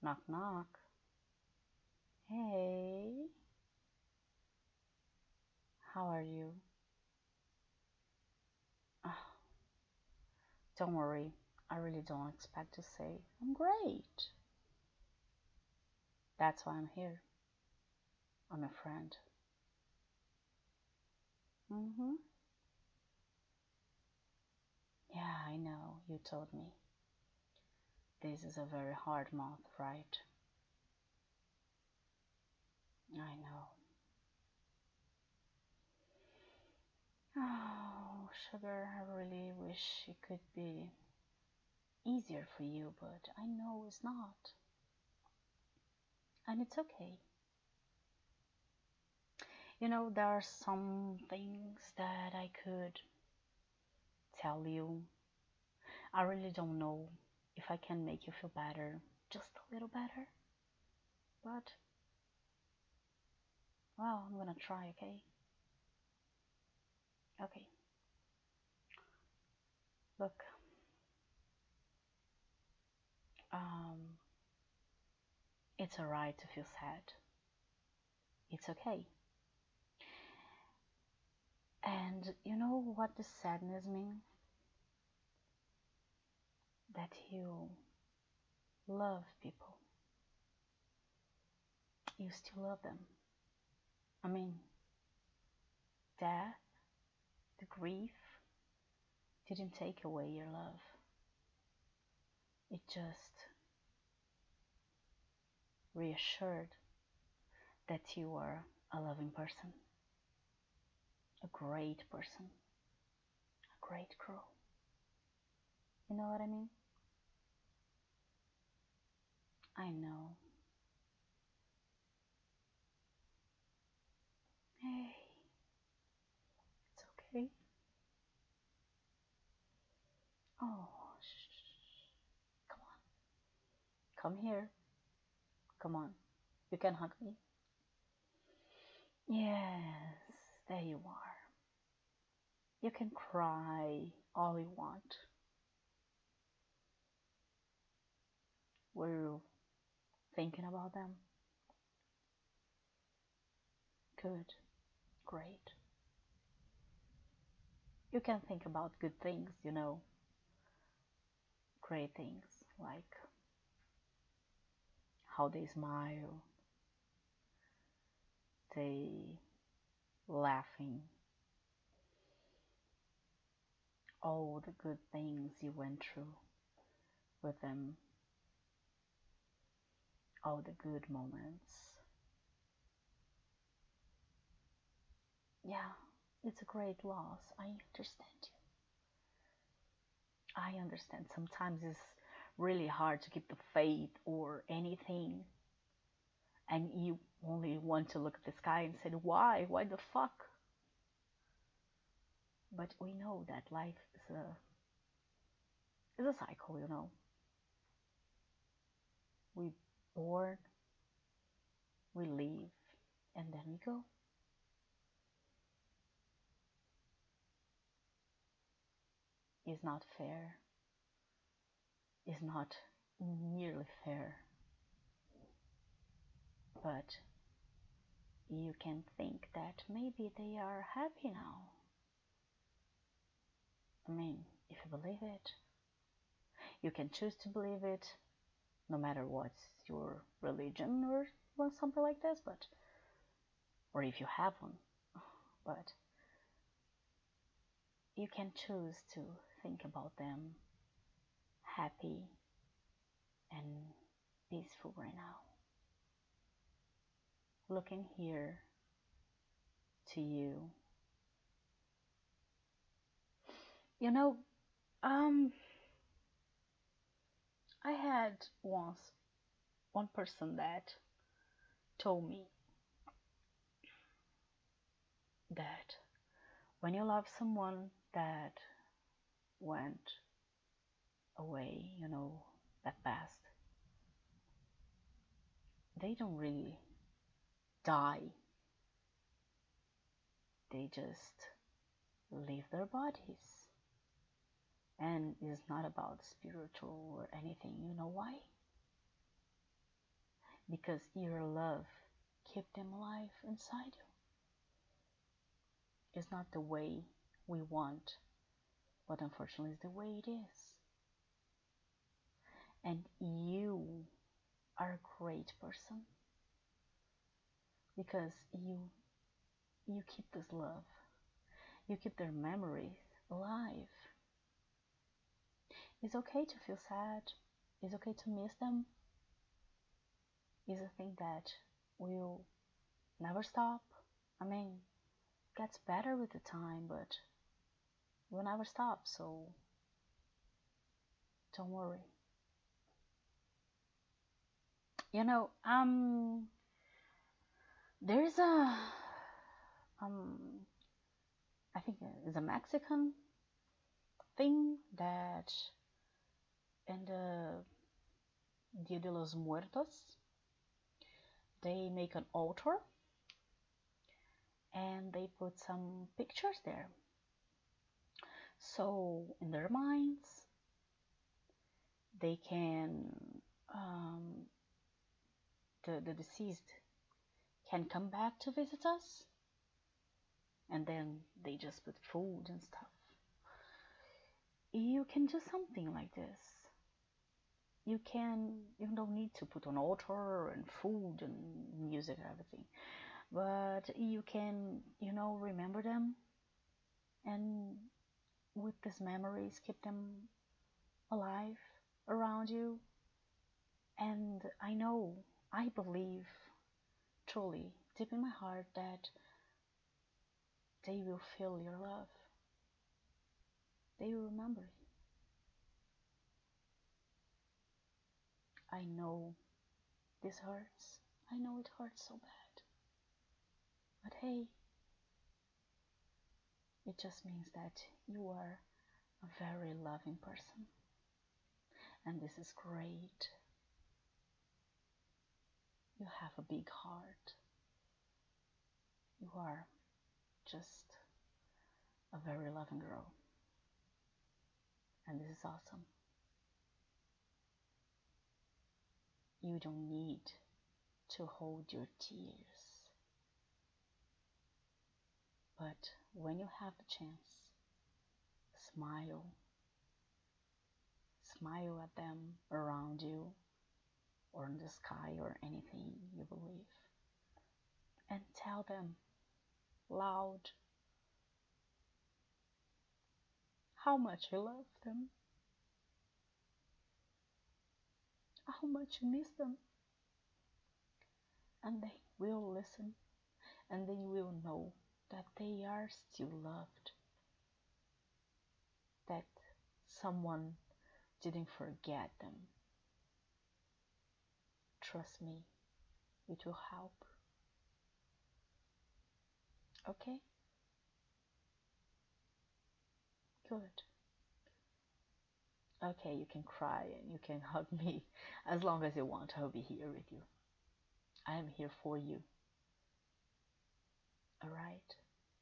Knock, knock. Hey, how are you? Oh, don't worry, I really don't expect to say I'm great. That's why I'm here. I'm a friend. Mm-hmm. Yeah, I know, you told me. This is a very hard month, right? I know. Oh, sugar, I really wish it could be easier for you, but I know it's not. And it's okay. There are some things that I could tell you. I really don't know if I can make you feel better, just a little better. But, well, I'm gonna try, okay? Okay. Look, um, it's alright to feel sad. It's okay. And you know what the sadness means? That you love people. You still love them. I mean, death, the grief, didn't take away your love. It just reassured that you are a loving person, a great person, a great girl. You know what I mean? I know. Hey, it's okay. Oh, shh. Come on. Come here. Come on. You can hug me. Yes, there you are. You can cry all you want. Were you thinking about them? Good. Great. You can think about good things, great things, like how they smile, they laughing, all the good things you went through with them, all the good moments. Yeah, it's a great loss. I understand you. I understand sometimes it's really hard to keep the faith or anything, and you only want to look at the sky and say, why? Why the fuck? But we know that life is a cycle. We born, we leave, and then we go. It's not fair. It's not nearly fair. But you can think that maybe they are happy now. I mean, if you believe it, you can choose to believe it, no matter what's your religion or something like this, or if you have one. But you can choose to think about them happy and peaceful right now. Looking here to you. You know, um, I had once one person that told me that when you love someone that went away, that passed, they don't really die. They just leave their bodies. And it's not about spiritual or anything. You know why? because your love keep them alive inside you. It's not the way we want, but unfortunately it's the way it is. And you are a great person because you keep this love. You keep their memories alive. It's okay to feel sad. It's okay to miss them. It's a thing that will never stop. I mean, it gets better with the time, but it will never stop, so don't worry. You know, there's a um I think it's a Mexican thing that in the Dia de los Muertos they make an altar and they put some pictures there. So in their minds they can um, the deceased can come back to visit us, and then they just put food and stuff. You can do something like this. You don't need to put an altar and food and music and everything, but you can, remember them, and with these memories keep them alive around you. And I believe truly deep in my heart that they will feel your love. They will remember you. I know this hurts. I know it hurts so bad. But hey, it just means that you are a very loving person. And this is great. You have a big heart. You are just a very loving girl. And this is awesome. You don't need to hold your tears. But when you have the chance, smile. Smile at them around you, or in the sky, or anything you believe. And tell them loud how much you love them, how much you miss them. And they will listen, and they will know that they are still loved, that someone didn't forget them. Trust me, it will help. Okay? Good. Okay, you can cry and you can hug me as long as you want. I'll be here with you. I am here for you. Alright?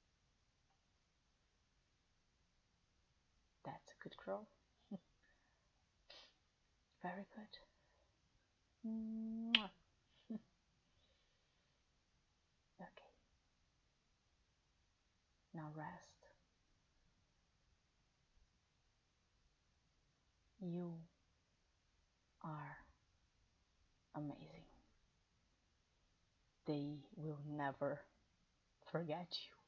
That's a good girl. Very good. Mwah. Okay, now rest. You are amazing. They will never forget you.